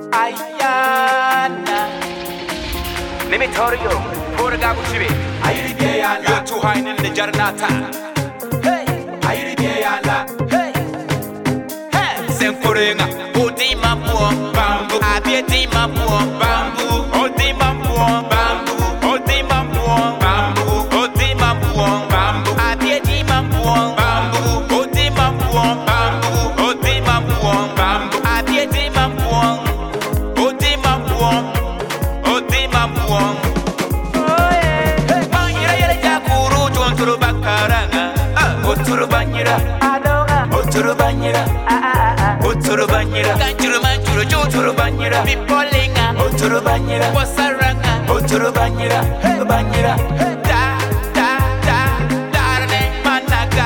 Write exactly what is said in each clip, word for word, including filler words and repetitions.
Ayana. Let me tell you, for the Gabuchi. You're too high in the Jarnata. Hey, Ayana. Hey, hey, Senkorenga, Odima Puan, Bamboo, Abiatima Puan, Bamboo, Odima Puan, Bamboo, Odima Puan, Bamboo, Odima Puan, Bamboo, Abiatima Puan, Bamboo, Odima Puan, Bamboo, Odima Puan, Bamboo, Abiatima Puan, Odima Puan, Odima Puan. Oh yeah, Banyira yele jakuru jonturu bakaranga, oturu banyira, adonga, oturu banyira, oturu banyira, kanjuru manjuru jonturu banyira, pipolinga, oturu banyira, wasaranga, oturu banyira, banyira, da da da darne managa,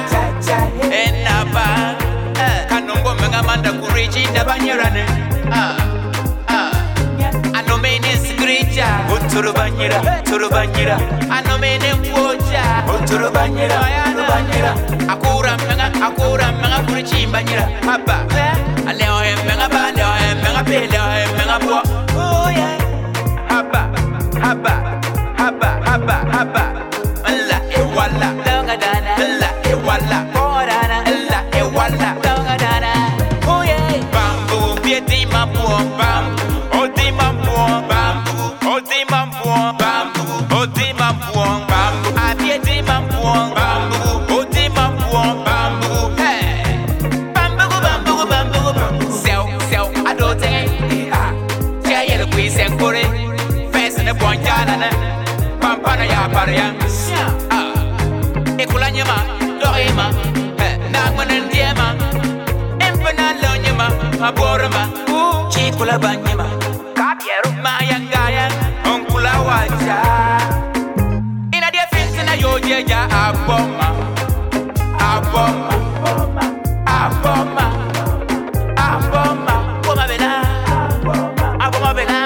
enaba, kanongo menga manda kuriji da banyira ne, ah ah, anomene skrija, oturu banyira, oturu banyira, anomene kuoja, oturu banyira, banyira, akura menga, akura menga kuriji banyira, haba, aleo menga ba, aleo menga pe, aleo menga po, oh yeah. Haba, haba, haba, haba, haba. Allah e walla, donga dana. Allah e walla, korana. Allah e walla, donga dana. Oh yeah. Bamboo, bieti mambo, bamboo. Odi mambo, bamboo. Odi mambo, bamboo. Odi mambo, bamboo. Abieti mambo, bamboo. Odi mambo, bamboo. Hey. Bamboo, bamboo, bamboo, bamboo. Sell, sell, adote. Ah. Jaya yelo kui senkore. Ne bonjana pampana ya paria ah ekulanyema doima na ngwanen diema empana lonyema aborma chikula banyema kapiero mayangaya onkula waja ina dia fitina yoje ja aboma aboma aboma aboma boma bela aboma bela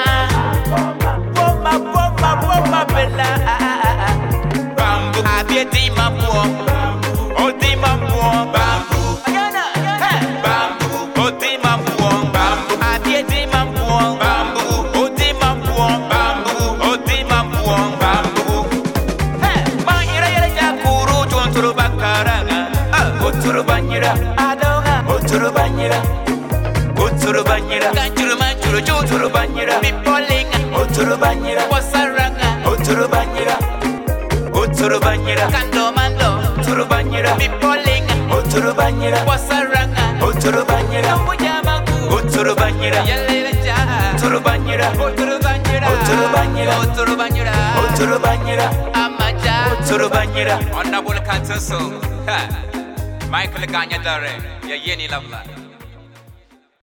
bamboo, abieti mambo, odi mambo, bamboo, bamboo, odi mambo, bamboo, abieti mambo, bamboo, odi mambo, bamboo, odi mambo, bamboo. Banyira yele jakuru jonturu bakaranga, oturu banyira, adonga, oturu banyira, oturu banyira, kanjuru manjuru jonturu banyira, pipolinga, oturu banyira, wasaranga. Oturu banyira, oturu banyira, kando mando, oturu banyira, pipolinga, oturu banyira, wasaranga, oturu banyira, mujamaku, oturu banyira, yaleja, oturu banyira, oturu banyira, oturu banyira, oturu banyira, oturu banyira, amaja, oturu banyira. Honorable Kantoso, Michael Ganyadare, ya yeni lavla.